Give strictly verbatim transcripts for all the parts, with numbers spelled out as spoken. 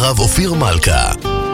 הרב אופיר מלכה.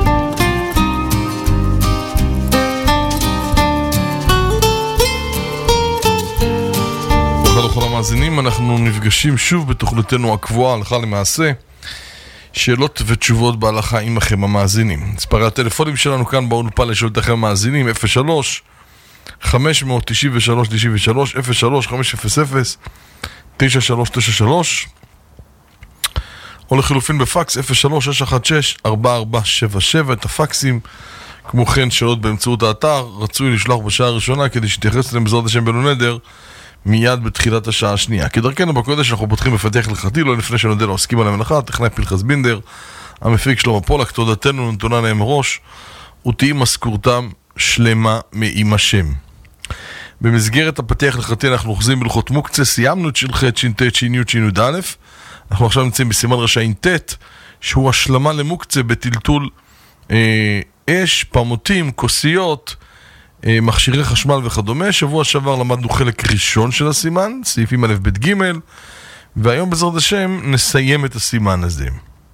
ברכה לכל המאזינים, אנחנו נפגשים שוב בתוכניתנו הקבועה הלכה למעשה, שאלות ותשובות בהלכה עמכם המאזינים. מספרי הטלפונים שלנו כאן באולפן לשאולתכם המאזינים אפס שלוש חמש תשע שלוש תשע שלוש אפס שלוש חמש אפס אפס תשע שלוש תשע שלוש, או לחילופין בפקס אפס שלוש שש אחת שש ארבע ארבע שבע שבע. את הפקסים כמו כן שאלות באמצעות האתר רצוי לשלוח בשעה הראשונה כדי שתייחס להם בעזרת השם בנו נדר מיד בתחילת השעה השנייה. כדרכנו בקודש אנחנו פותחים בפתח הלכתי, לא לפני שנודה לעוסקים על המלאכה, טכנאי פנחס בינדר, המפיק שלמה פולק, תודתנו נתונה להם ראש ותהי משכורתם שלמה מעם השם. במסגרת הפתח הלכתי אנחנו אוחזים בהלכות מוקצה, סיימנו את שלחי ש"ט ש"י ש"י. אנחנו עכשיו נמצאים בסימן רשעים ט', שהוא השלמה למוקצה בטלטול אה, אש, פמוטים, כוסיות, אה, מכשירי חשמל וכדומה. שבוע שעבר למדנו חלק ראשון של הסימן, סעיפים א' ב' ג', והיום בעזרת השם נסיים את הסימן הזה.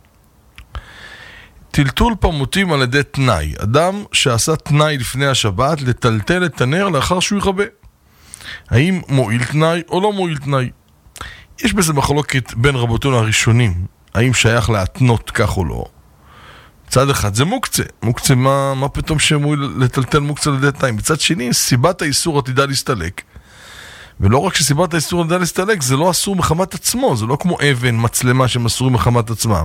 טלטול פמוטים על ידי תנאי. אדם שעשה תנאי לפני השבת לטלטל את הנר לאחר שהוא יכבה. האם מועיל תנאי או לא מועיל תנאי? יש בזה מחלוקת בין רבותינו הראשונים, האם שייך להתנות כך או לא. מצד אחד זה מוקצה, מוקצה מה, מה פתאום שמועיל לטלטל מוקצה על ידי תנאי. מצד שני, סיבת האיסור עתידה להסתלק. ולא רק שסיבת האיסור עתידה להסתלק, זה לא אסור מחמת עצמו, זה לא כמו אבן, מצלמה שהם אסורים מחמת עצמם.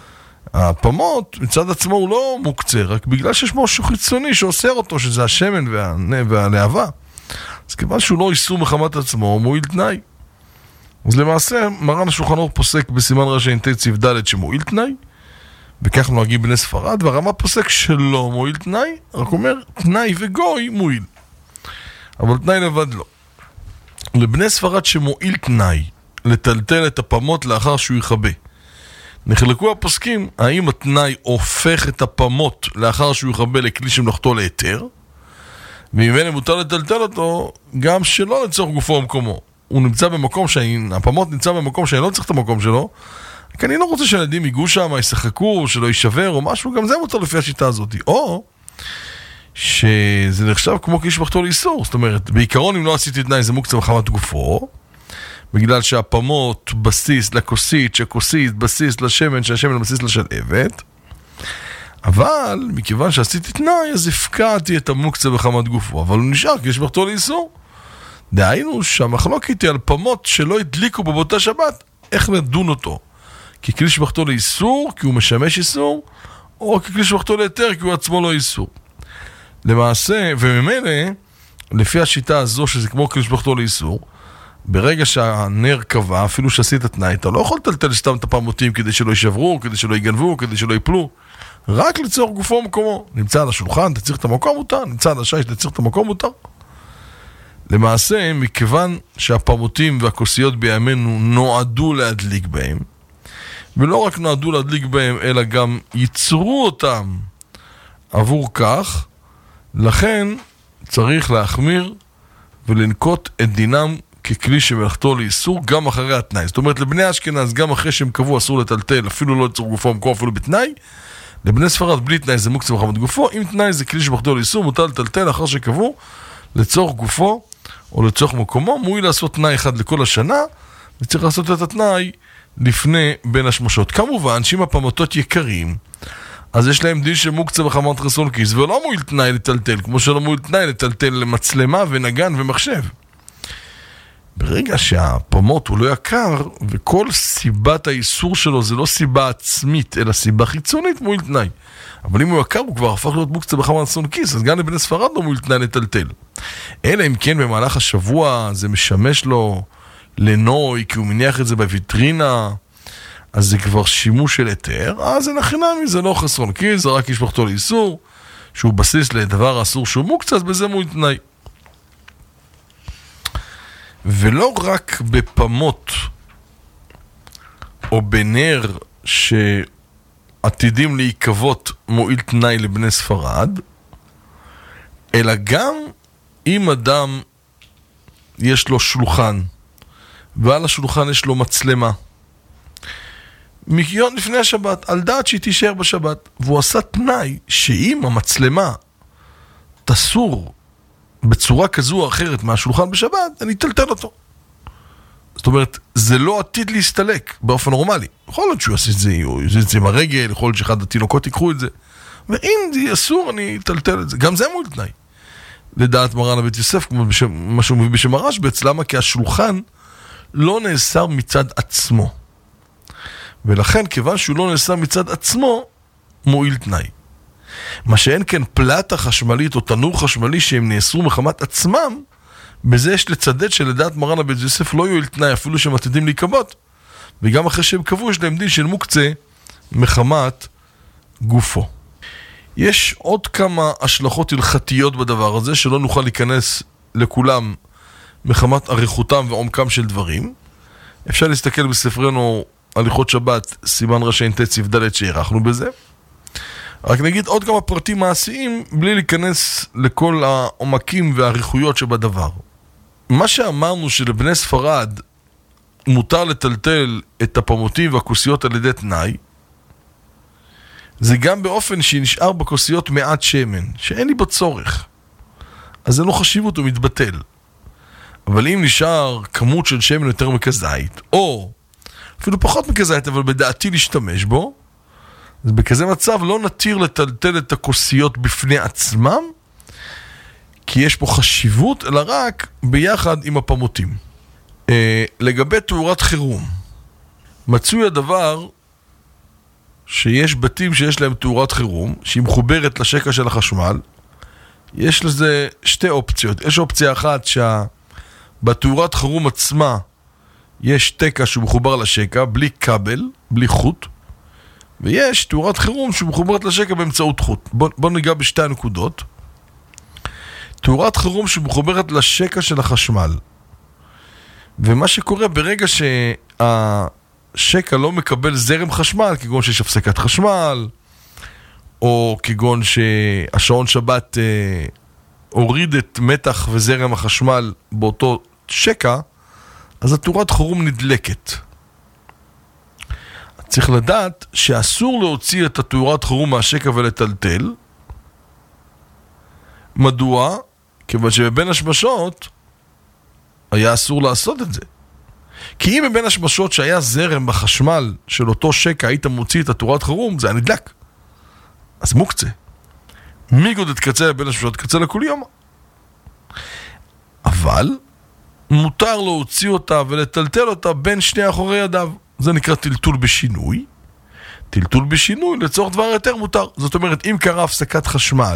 הפמות מצד עצמו הוא לא מוקצה, רק בגלל שיש משהו חיצוני שאוסר אותו, שזה השמן וה, והלהבה. אז כיוון שהוא לא איסור מחמת עצמו, הוא מועיל תנאי. אז למעשה, מרן השולחן אור פוסק בסימן רשעים ט' סעיף ד' שמועיל תנאי, וכך נוהגים בני ספרד, והרמה פוסק שלא מועיל תנאי, רק אומר תנאי וגוי מועיל. אבל תנאי לבד לא. לבני ספרד שמועיל תנאי, לטלטל את הפמות לאחר שהוא יכבה. נחלקו הפוסקים, האם התנאי הופך את הפמות לאחר שהוא יכבה לכלי שמלאכתו להיתר, וממילא מותר לטלטל אותו גם שלא לצורך גופו ומקומו. הוא נמצא במקום שאני, הפמות נמצא במקום שאני לא צריך את המקום שלו, כי אני לא רוצה שילדים ייגעו שם, ישחקו, שלא יישבר או משהו, גם זה מותר לפי השיטה הזאת. או שזה נחשב כמו כאיש משפחתו לאיסור, זאת אומרת, בעיקרון אם לא עשיתי תנאי זה מוקצה מחמת גופו, בגלל שהפמות בסיס לכוסית, שהכוסית בסיס לשמן, שהשמן בסיס לשלהבת, אבל מכיוון שעשיתי תנאי, אז הפקעתי את המוקצה מחמת גופו, אבל הוא נשאר כאיש משפחתו לאיסור. דהיינו שהמחלוקת היא על פמות שלא הדליקו בו באותה שבת, איך נדון אותו? כי כלי שבחתו לאיסור, כי הוא משמש איסור, או ככלי שבחתו להיתר, כי הוא עצמו לא איסור. למעשה, וממילא, לפי השיטה הזו, שזה כמו כלי שבחתו לאיסור, ברגע שהנר קבע, אפילו שעשית תנאי, אתה לא יכול לטלטל סתם את הפמותים כדי שלא יישברו, כדי שלא יגנבו, כדי שלא ייפלו. רק לצורך גופו ומקומו. נמצא על השולחן, תצריך את המקום מותר, נמצא על השיש, תצריך את המקום מותר. למעשה, מכיוון שהפמותים והכוסיות בימינו נועדו להדליק בהם, ולא רק נועדו להדליק בהם, אלא גם ייצרו אותם עבור כך, לכן צריך להחמיר ולנקוט את דינם ככלי שמלאכתו לאיסור גם אחרי התנאי. זאת אומרת, לבני אשכנז, גם אחרי שהם קבעו אסור לטלטל, אפילו לא לצורך גופו ומקום, אפילו בתנאי, לבני ספרד בלי תנאי זה מוקצה מחמת גופו, אם תנאי זה כלי שמלאכתו לאיסור, מותר לטלטל אחר שקבעו לצורך גופו או לצורך מקומו. מועיל לעשות תנאי אחד לכל השנה, וצריך לעשות את התנאי לפני בין השמשות. כמובן שאם הפמותות יקרים, אז יש להם דין שמוקצה מחמת חסרון כיס, ולא מועיל תנאי לטלטל, כמו שלא מועיל תנאי לטלטל למצלמה ונגן ומחשב. ברגע שהפמות הוא לא יקר, וכל סיבת האיסור שלו זה לא סיבה עצמית, אלא סיבה חיצונית, מועיל תנאי. אבל אם הוא יקר, הוא כבר הפך להיות מוקצה מחמת חסרון כיס, אז גם לבני ספרד לא מועיל תנאי לטלטל. אלא אם כן במהלך השבוע זה משמש לו לנוי, כי הוא מניח את זה בוויטרינה, אז זה כבר שימוש של היתר, אז זה נחינמי, זה לא חסרון כיס, זה רק איש משפחתו לאיסור, שהוא בסיס לדבר אסור שהוא מוקצה, אז בזה מועיל תנאי. ולא רק בפמות או בנר שעתידים להיקוות מועיל תנאי לבני ספרד, אלא גם אם אדם יש לו שולחן, ועל השולחן יש לו מצלמה, מיון לפני השבת, על דעת שהיא תישאר בשבת. והוא עשה תנאי שאם המצלמה תסור בצורה כזו או אחרת מהשולחן בשבת, אני אטלטל אותו. זאת אומרת, זה לא עתיד להסתלק באופן נורמלי. יכול להיות שהוא יעשה את זה, או יעשה את זה עם הרגל, יכול להיות שאחד התינוקות ייקחו את זה. ואם זה אסור, אני אטלטל את זה. גם זה מול תנאי. לדעת מרן הבית יוסף, כמו מה שהוא מביא בשם הרשב"ץ, למה? כי השולחן לא נאסר מצד עצמו. ולכן, כיוון שהוא לא נאסר מצד עצמו, מועיל תנאי. מה שאין כן פלטה חשמלית או תנור חשמלי שהם נאסרו מחמת עצמם, בזה יש לצדד שלדעת מרן הבית יוסף לא יועיל תנאי אפילו שהם עתידים להיקבות, וגם אחרי שהם קבעו יש להם דין של מוקצה מחמת גופו. יש עוד כמה השלכות הלכתיות בדבר הזה שלא נוכל להיכנס לכולם מחמת אריכותם ועומקם של דברים. אפשר להסתכל בספרנו הליכות שבת סימן רש"י ט' סעיף ד' שהערכנו בזה. רק נגיד עוד כמה פרטים מעשיים בלי להיכנס לכל העומקים והאריכויות שבדבר. מה שאמרנו שלבני ספרד מותר לטלטל את הפמוטים והכוסיות על ידי תנאי, זה גם באופן שנשאר בכוסיות מעט שמן, שאין לי בו צורך. אז זה לא חשיבות, הוא מתבטל. אבל אם נשאר כמות של שמן יותר מכזית, או אפילו פחות מכזית, אבל בדעתי להשתמש בו, אז בכזה מצב לא נתיר לטלטל את הכוסיות בפני עצמם, כי יש פה חשיבות, אלא רק ביחד עם הפמוטים. אה, לגבי תאורת חירום, מצוי הדבר שיש בתים שיש להם תאורת חירום, שהיא מחוברת לשקע של החשמל. יש לזה שתי אופציות. יש אופציה אחת שבתאורת חירום עצמה יש תקע שהוא מחובר לשקע, בלי כבל, בלי חוט, ויש תאורת חירום שמחוברת לשקע באמצעות חוט. בוא, בוא ניגע בשתי הנקודות. תאורת חירום שמחוברת לשקע של החשמל. ומה שקורה ברגע שהשקע לא מקבל זרם חשמל, כגון שיש הפסקת חשמל, או כגון שהשעון שבת אה, הוריד את מתח וזרם החשמל באותו שקע, אז התאורת חירום נדלקת. צריך לדעת שאסור להוציא את התאורת חירום מהשקע ולטלטל. מדוע? כיוון שבבין השמשות היה אסור לעשות את זה. כי אם בבין השמשות שהיה זרם בחשמל של אותו שקע היית מוציא את התאורת חירום, זה היה נדלק. אז מוקצה. מגודד קצה לבין השמשות קצה לכל יום. אבל מותר להוציא אותה ולטלטל אותה בין שני אחורי ידיו. זה נקרא טלטול בשינוי. טלטול בשינוי לצורך דבר יותר מותר. זאת אומרת, אם קרה הפסקת חשמל,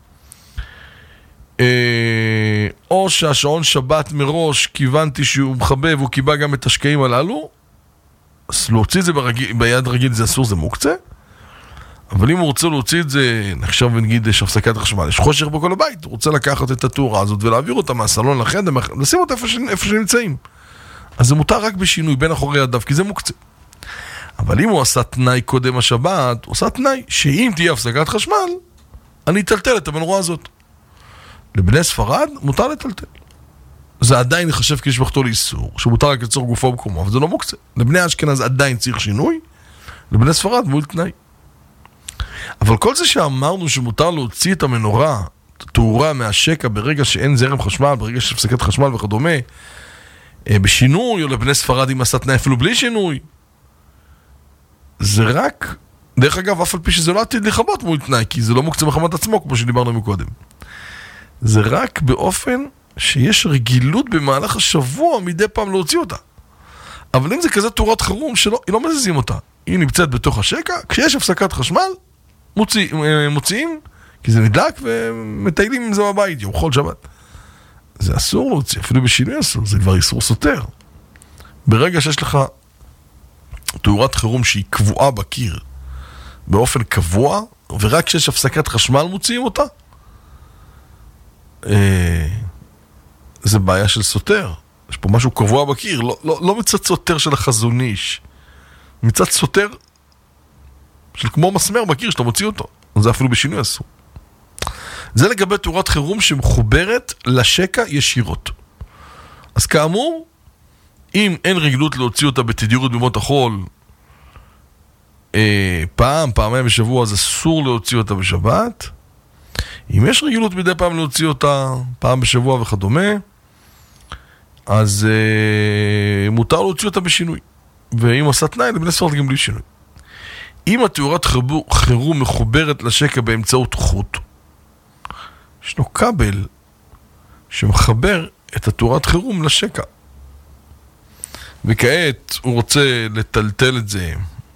אה, או שהשעון שבת מראש כיוונתי שהוא מחבב, הוא קיבל גם את השקעים הללו, אז להוציא את זה ברגיל, ביד רגיל זה אסור, זה מוקצה. אבל אם הוא רוצה להוציא את זה, נחשב ונגיד יש הפסקת חשמל, יש חושך בכל הבית, הוא רוצה לקחת את התאורה הזאת ולהעביר אותה מהסלון לחדר, לשים אותה איפה, ש... איפה שנמצאים. אז זה מותר רק בשינוי בין אחורי ידיו, כי זה מוקצה. אבל אם הוא עשה תנאי קודם השבת, הוא עשה תנאי שאם תהיה הפסקת חשמל, אני אטלטל את המנורה הזאת. לבני ספרד מותר לטלטל. זה עדיין יחשב כשבחתו לאיסור, שמותר רק לצורך גופו ומקומו, אבל זה לא מוקצה. לבני אשכנז עדיין צריך שינוי, לבני ספרד מול תנאי. אבל כל זה שאמרנו שמותר להוציא את המנורה, את התאורה מהשקע ברגע שאין זרם חשמל, ברגע שיש הפסקת חשמל וכדומה, בשינוי, או לבני ספרד אם עשה תנאי אפילו בלי שינוי, זה רק, דרך אגב, אף על פי שזה לא עתיד לכבות מול תנאי, כי זה לא מוקצה מחמת עצמו, כמו שדיברנו מקודם. זה רק באופן שיש רגילות במהלך השבוע מדי פעם להוציא אותה. אבל אם זה כזה תאורת חירום שלא, היא לא מזיזים אותה. היא נמצאת בתוך השקע, כשיש הפסקת חשמל, מוציא, מוציאים, כי זה נדלק ומטיילים עם זה בבית, יום חול שבת. זה אסור להוציא, אפילו בשינוי אסור, זה כבר איסור סותר. ברגע שיש לך תאורת חירום שהיא קבועה בקיר, באופן קבוע, ורק כשיש הפסקת חשמל מוציאים אותה, אה, זה בעיה של סותר. יש פה משהו קבוע בקיר, לא, לא, לא מצד סותר של החזון איש, מצד סותר של כמו מסמר בקיר שאתה מוציא אותו. זה אפילו בשינוי אסור. זה לגבי תאורת חירום שמחוברת לשקע ישירות. אז כאמור, אם אין רגלות להוציא אותה בתדירות בימות החול, אה, פעם, פעמיים בשבוע, אז אסור להוציא אותה בשבת. אם יש רגילות מדי פעם להוציא אותה פעם בשבוע וכדומה, אז אה, מותר להוציא אותה בשינוי. ואם עושה תנאי, לבני ספרד גם בלי שינוי. אם התאורת חירום מחוברת לשקע באמצעות חוט, ישנו כבל שמחבר את התאורת חירום לשקע. וכעת הוא רוצה לטלטל את זה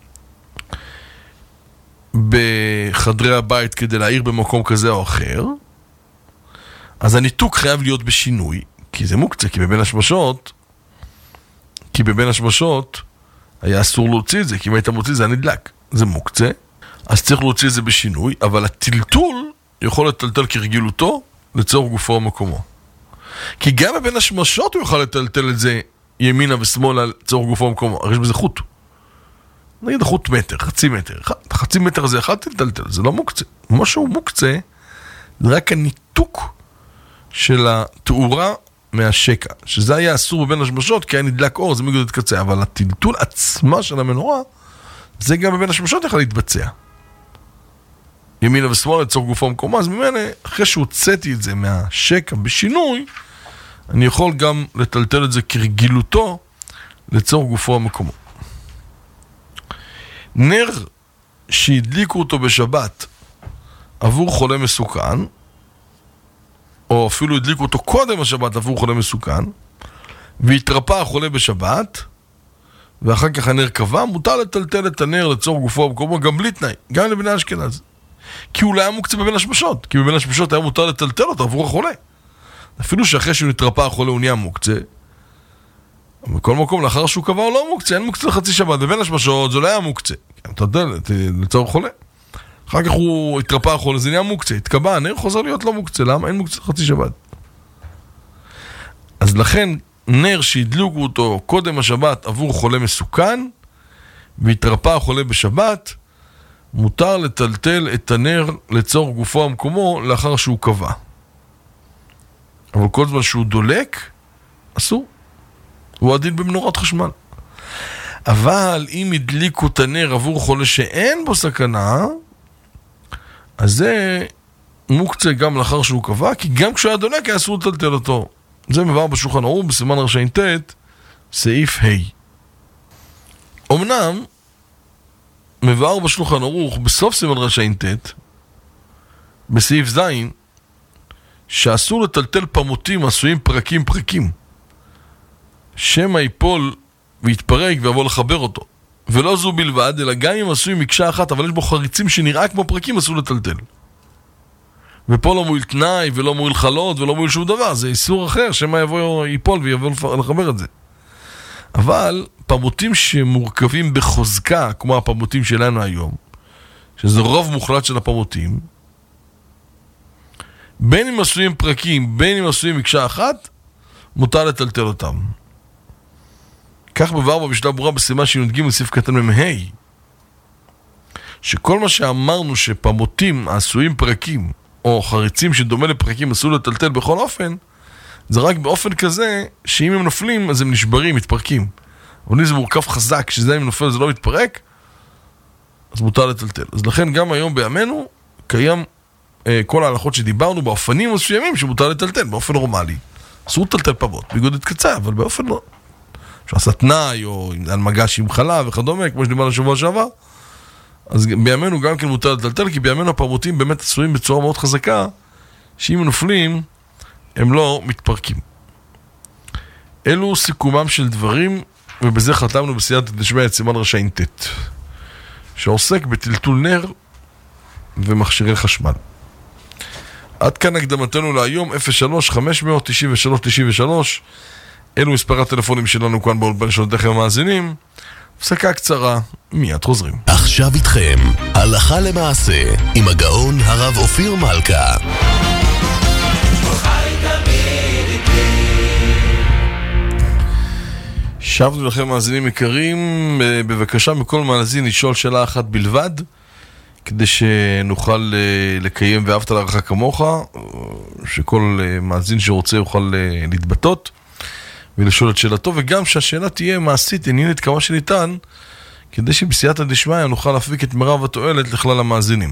בחדרי הבית כדי להעיר במקום כזה או אחר, אז הניתוק חייב להיות בשינוי, כי זה מוקצה, כי בבין השמשות, כי בבין השמשות היה אסור להוציא את זה, כי אם היית מוציא זה נדלק, זה מוקצה, אז צריך להוציא את זה בשינוי, אבל הטלטול יכול לטלטל כרגילותו לצורך גופו ומקומו. כי גם בבין השמשות הוא יכול לטלטל את זה ימינה ושמאלה לצורך גופו ומקומו, הרי יש בזה חוט. נגיד חוט מטר, חצי מטר, חצי מטר זה אחד תלטל, זה לא מוקצה. מה שהוא מוקצה, זה רק הניתוק של התאורה מהשקע, שזה היה אסור בבין השמשות, כי היה נדלק אור, זה מגודד קצה, אבל הטלטול עצמה של המנורה, זה גם בבין השמשות יכול להתבצע. ימינה ושמאלה לצורך גופו ומקומו, אז ממילא, אחרי שהוצאתי את זה מהשקע בשינוי, אני יכול גם לטלטל את זה כרגילותו לצורך גופו ומקומו. נר שהדליקו אותו בשבת עבור חולה מסוכן, או אפילו הדליקו אותו קודם השבת עבור חולה מסוכן, והתרפא החולה בשבת, ואחר כך הנר קבע, מותר לטלטל את הנר לצורך גופו ומקומו גם בלי תנאי, גם לבני אשכנז. כי הוא לא היה מוקצה בבין השמשות, כי בבין השמשות היה מותר לטלטל אותו עבור החולה. אפילו שאחרי שהוא נתרפא החולה הוא נהיה מוקצה, בכל מקום לאחר שהוא קבע הוא לא מוקצה, אין מוקצה לחצי שבת, בבין השמשות זה לא היה מוקצה, תדל, לצורך חולה. אחר כך הוא התרפא החולה, זה נהיה מוקצה, התקבע, הנר חוזר להיות לא מוקצה, למה? אין מוקצה לחצי שבת. אז לכן נר שהדליקו אותו קודם השבת עבור חולה מסוכן, והתרפא החולה בשבת, מותר לטלטל את הנר לצורך גופו ומקומו לאחר שהוא קבע. אבל כל זמן שהוא דולק, אסור. הוא עדין במנורת חשמל. אבל אם הדליקו את הנר עבור חולה שאין בו סכנה, אז זה מוקצה גם לאחר שהוא קבע, כי גם כשהוא היה דולק היה אסור לטלטל אותו. זה מבואר בשולחן ערוך בסימן רש"ט, סעיף ה'. אמנם מבואר בשולחן ערוך בסוף סימן רש"ט, בסעיף ז', שאסור לטלטל פמוטים עשויים פרקים פרקים, שמא ייפול ויתפרק ויבוא לחבר אותו. ולא זו בלבד, אלא גם אם עשוי מקשה אחת, אבל יש בו חריצים שנראה כמו פרקים, אסור לטלטל. ופה לא מועיל תנאי, ולא מועיל חלות, ולא מועיל שום דבר. זה איסור אחר, שמא יבוא ייפול ויבוא לחבר את זה. אבל פמוטים שמורכבים בחוזקה, כמו הפמוטים שלנו היום, שזה רוב מוחלט של הפמוטים, בין אם עשויים פרקים, בין אם עשויים מקשה אחת, מותר לטלטל אותם. כך מבואר במשנה ברורה בסימן שי"ג סעיף קטן מ"ה, שכל מה שאמרנו שפמוטים עשויים פרקים, או חריצים שדומה לפרקים אסור לטלטל בכל אופן, זה רק באופן כזה שאם הם נופלים אז הם נשברים, מתפרקים. אבל אם זה מורכב חזק, שזה אם נופל זה לא מתפרק, אז מותר לטלטל. אז לכן גם היום בימינו קיים אה, כל ההלכות שדיברנו באופנים מסוימים שמותר לטלטל באופן נורמלי. אסור לטלטל פמות, בגודל קצה, אבל באופן לא. שעשה תנאי או על מגש עם חלב וכדומה, כמו שדיברנו בשבוע שעבר, אז בימינו גם כן מותר לטלטל, כי בימינו הפמוטים באמת עשויים בצורה מאוד חזקה, שאם נופלים הם לא מתפרקים. אלו סיכומם של דברים, ובזה חתמנו בסייעתא דשמיא את סימן רש"ט, שעוסק בטלטול נר ומכשירי חשמל. עד כאן הקדמתנו להיום, אפס שלוש חמש תשע שלוש תשע שלוש, אלו מספר הטלפונים שלנו כאן באולפן שלכם המאזינים. הפסקה קצרה, מיד חוזרים. עכשיו איתכם, הלכה למעשה, עם הגאון הרב אופיר מלכה. שבנו לכם מאזינים יקרים, בבקשה מכל מאזין לשאול שאלה אחת בלבד, כדי שנוכל לקיים ואהבת לרעך כמוך, שכל מאזין שרוצה יוכל להתבטאות ולשאול את שאלתו, וגם שהשאלה תהיה מעשית, עניינית כמה שניתן, כדי שבסייעתא דשמיא נוכל להפיק את מרב התועלת לכלל המאזינים.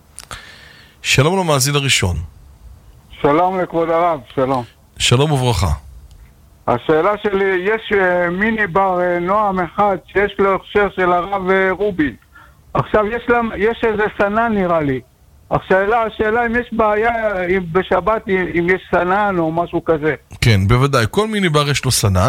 שלום למאזין הראשון. שלום לכבוד הרב, שלום. שלום וברכה. השאלה שלי, יש uh, מיני בר uh, נועם אחד שיש לו הכשר של הרב uh, רובין. עכשיו יש, לה, יש איזה סנן נראה לי. השאלה, השאלה אם יש בעיה אם בשבת אם, אם יש סנן או משהו כזה. כן, בוודאי. כל מיני בר יש לו סנן,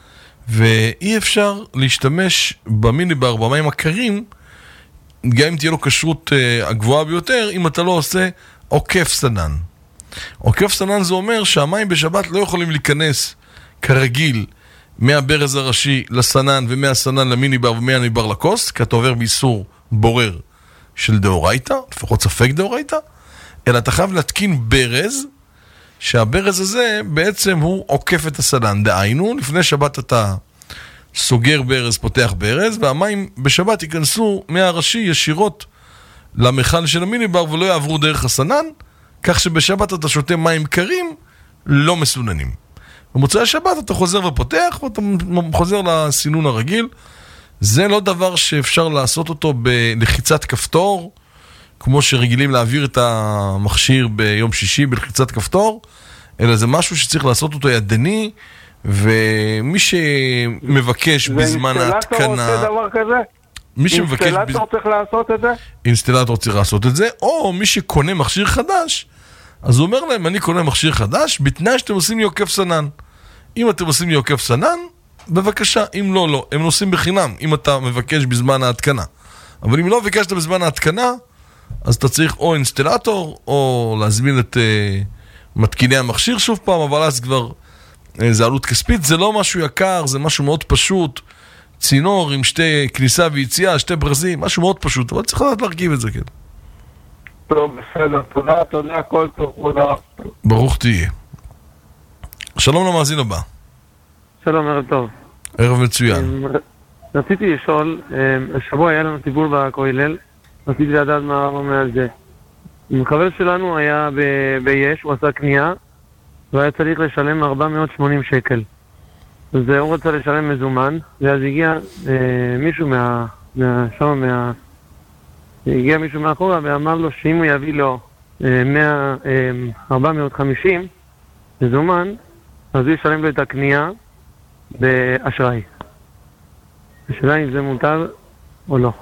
ואי אפשר להשתמש במיני בר במים הקרים, גם אם תהיה לו כשרות uh, הגבוהה ביותר, אם אתה לא עושה עוקף סנן. עוקף סנן זה אומר שהמים בשבת לא יכולים להיכנס כרגיל מהברז הראשי לסנן ומהסנן למיני בר ומהמיני בר לכוס, כי אתה עובר באיסור בורר של דאורייתא, לפחות ספק דאורייתא, אלא אתה חייב להתקין ברז, שהברז הזה בעצם הוא עוקף את הסנן. דהיינו, לפני שבת אתה סוגר ברז, פותח ברז, והמים בשבת ייכנסו מהראשי ישירות למכל של המיני בר ולא יעברו דרך הסנן, כך שבשבת אתה שותה מים קרים לא מסוננים. במוצאי השבת אתה חוזר ופותח ואתה חוזר לסינון הרגיל. זה לא דבר שאפשר לעשות אותו בלחיצת כפתור, כמו שרגילים להעביר את המכשיר ביום שישי בלחיצת כפתור, אלא זה משהו שצריך לעשות אותו ידני, ומי שמבקש בזמן ההתקנה... אינסטלטור עושה דבר כזה? מי שמבקש... אינסטלטור צריך לעשות את זה? אינסטלטור צריך לעשות את זה, או מי שקונה מכשיר חדש, אז הוא אומר להם, אני קונה מכשיר חדש, בתנאי שאתם עושים לי עוקף סנן. אם אתם עושים לי עוקף סנן, בבקשה, אם לא, לא. הם עושים בחינם, אם אתה מבקש בזמן ההתקנה. אבל אם לא ביקשת בזמן ההתקנה, אז אתה צריך או אינסטלטור, או להזמין את uh, מתקיני המכשיר שוב פעם, אבל אז כבר uh, זה עלות כספית. זה לא משהו יקר, זה משהו מאוד פשוט. צינור עם שתי כניסה ויציאה, שתי ברזים, משהו מאוד פשוט, אבל צריך לדעת להרכיב את זה, כן. טוב, בסדר, תודה, תודה, הכל טוב, תודה. ברוך תהיה. שלום למאזין הבא. שלום, ערב טוב. ערב מצוין. רציתי לשאול, השבוע היה לנו טיפול בכולל, רציתי לדעת מה אומר על זה. חבר שלנו היה ביש, הוא עשה קנייה, והיה צריך לשלם ארבע מאות ושמונים שקל. אז הוא רצה לשלם מזומן, ואז הגיע מישהו מה... שם מה... הגיע מישהו מאחורה ואמר לו שאם הוא יביא לו ארבע מאות וחמישים מזומן, אז הוא ישלם לו את הקנייה באשראי. השאלה אם זה מותר או לא.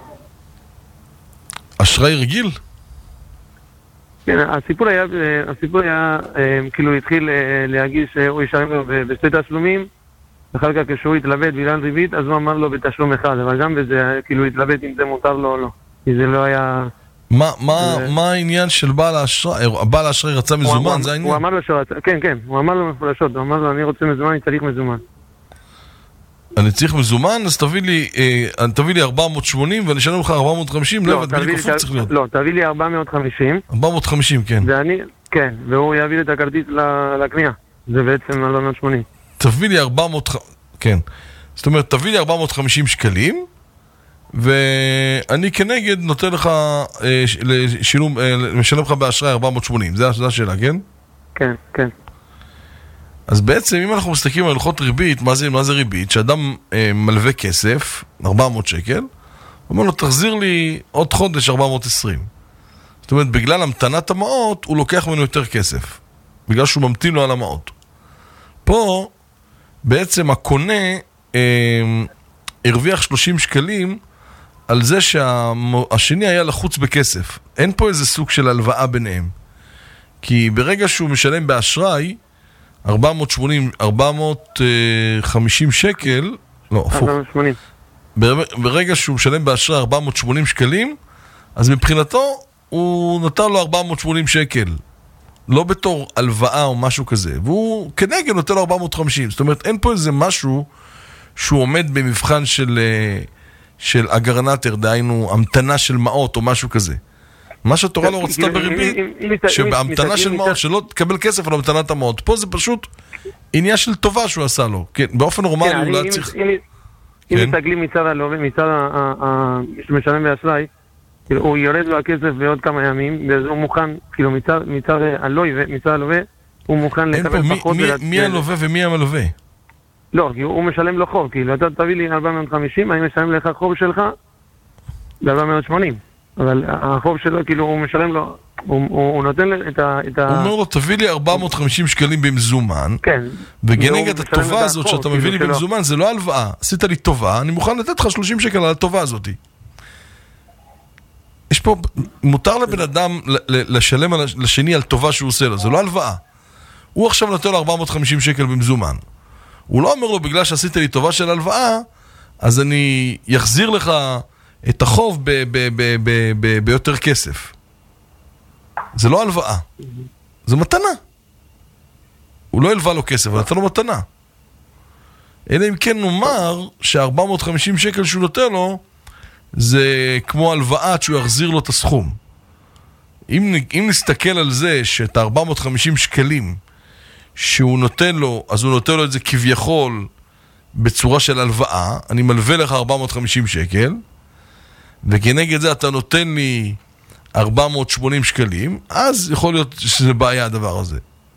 אשראי רגיל? כן, הסיפור היה, הסיפור היה, כאילו התחיל להגיד שהוא ישלם לו בשתי תשלומים, אחר כך כשהוא התלבט בגלל ריבית, אז הוא אמר לו בתשלום אחד, אבל גם בזה, כאילו התלבט אם זה מותר לו או לא. כי זה לא היה... מה, מה, מה העניין של בעל האשראי? הבעל האשראי רצה מזומן, זה העניין? הוא אמר לו שרצה, כן, כן, הוא אמר לו מפולשות, הוא אמר לו, אני רוצה מזומן, אני צריך מזומן. אני צריך מזומן, אז תביא לי, אה, תביא לי ארבע מאות ושמונים ואני אשלם לך ארבע מאות וחמישים, לא, בלי כפוף צריך להיות. לא, תביא לי ארבע מאות וחמישים. ארבע מאות וחמישים, כן. ואני, כן, והוא יביא לי את הכרטיס לקנייה. זה בעצם ארבע מאות ושמונים. תביא לי ארבע מאות, כן. זאת אומרת, תביא לי ארבע מאות וחמישים שקלים, ואני כנגד נותן לך אה, לשילום, אה, משלם לך באשראי ארבע מאות ושמונים. זה השאלה, כן? כן, כן. אז בעצם אם אנחנו מסתכלים על הלכות ריבית, מה זה, מה זה ריבית? שאדם אה, מלווה כסף, ארבע מאות שקל, הוא אומר לו, תחזיר לי עוד חודש ארבע מאות ועשרים. זאת אומרת, בגלל המתנת המעות, הוא לוקח ממנו יותר כסף. בגלל שהוא ממתין לו על המעות. פה, בעצם הקונה אה, הרוויח שלושים שקלים, על זה שהשני היה לחוץ בכסף. אין פה איזה סוג של הלוואה ביניהם. כי ברגע שהוא משלם באשראי, ארבע מאות ושמונים, ארבע מאות וחמישים שקל, לא, הפוך. ברגע שהוא משלם באשראי ארבע מאות ושמונים שקלים, אז מבחינתו הוא נתן לו ארבע מאות ושמונים שקל. לא בתור הלוואה או משהו כזה. והוא כנגד נותן לו ארבע מאות וחמישים. זאת אומרת, אין פה איזה משהו שהוא עומד במבחן של... של אגרנטר, דהיינו, המתנה של מעות או משהו כזה. מה שהתורה לא רצתה בריבית, שבהמתנה של מעות, שלא תקבל כסף על המתנת המעות. פה זה פשוט עניין של טובה שהוא עשה לו. כן, באופן נורמלי הוא לא צריך... אם מסתכלים מצד הלווה, מצד המשלם באשראי, הוא יורד לו הכסף בעוד כמה ימים, והוא מוכן, כאילו מצד הלווה, הוא מוכן לקבל פחות... מי הלווה ומי המלווה? לא, כי הוא משלם לו חוב, כאילו, אתה תביא לי ארבע מאות וחמישים, אני משלם לך חוב שלך, ב-ארבע מאות ושמונים. אבל החוב שלו, כאילו, הוא משלם לו, הוא, הוא, הוא נותן את ה... את ה... הוא אומר לו, תביא לי ארבע מאות וחמישים שקלים במזומן, כן. וגנגת הטובה הזאת החוב, שאתה מביא כאילו לי שלו. במזומן, זה לא הלוואה. עשית לי טובה, אני מוכן לתת לך שלושים שקל על הטובה הזאת. יש פה, מותר לבן אדם לשלם לשני על טובה שהוא עושה לו, זה לא הלוואה. הוא עכשיו נותן לו ארבע מאות וחמישים שקל במזומן. הוא לא אומר לו, בגלל שעשית לי טובה של הלוואה, אז אני יחזיר לך את החוב ב- ב- ב- ב- ב- ביותר כסף. זה לא הלוואה. זה מתנה. הוא לא הלווה לו כסף, אבל נתן לו מתנה. אלא אם כן נאמר ש-ארבע מאות וחמישים שקל שהוא נותן לו, זה כמו הלוואה שהוא יחזיר לו את הסכום. אם, אם נסתכל על זה שאת ארבע מאות וחמישים שקלים שהוא נותן לו, אז הוא נותן לו את זה כביכול בצורה של הלוואה, אני מלווה לך ארבע מאות וחמישים שקל, וכנגד זה אתה נותן לי ארבע מאות ושמונים שקלים, אז יכול להיות שזה בעיה הדבר הזה.